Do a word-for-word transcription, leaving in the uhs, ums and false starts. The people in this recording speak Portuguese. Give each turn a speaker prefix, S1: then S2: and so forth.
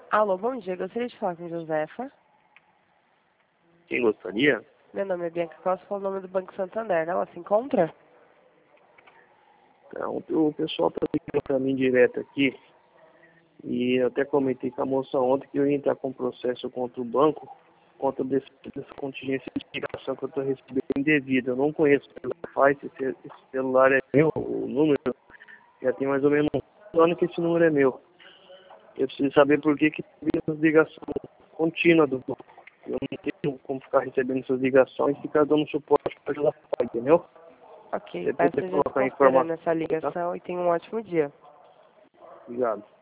S1: Alô, bom dia. Gostaria de falar com Josefa.
S2: Quem gostaria?
S1: Meu nome é Bianca Costa, falo o nome do Banco Santander. Ela se encontra?
S2: Então, o pessoal está ligando para mim direto aqui. E eu até comentei com a moça ontem que eu ia entrar com um processo contra o banco, contra desse, dessa contingência de ligação que eu estou recebendo indevida. Eu não conheço o celular, esse, esse celular é meu, o número já tem mais ou menos um ano que esse número é meu. Eu preciso saber por que que tem essa ligação contínua do banco. Eu não tenho como ficar recebendo essas ligações e ficar dando suporte para ajudar, entendeu?
S1: Ok,
S2: Você
S1: peço
S2: pode
S1: desconsiderando
S2: colocar
S1: essa
S2: informação, tá?
S1: ligação e tenha um ótimo dia.
S2: Obrigado.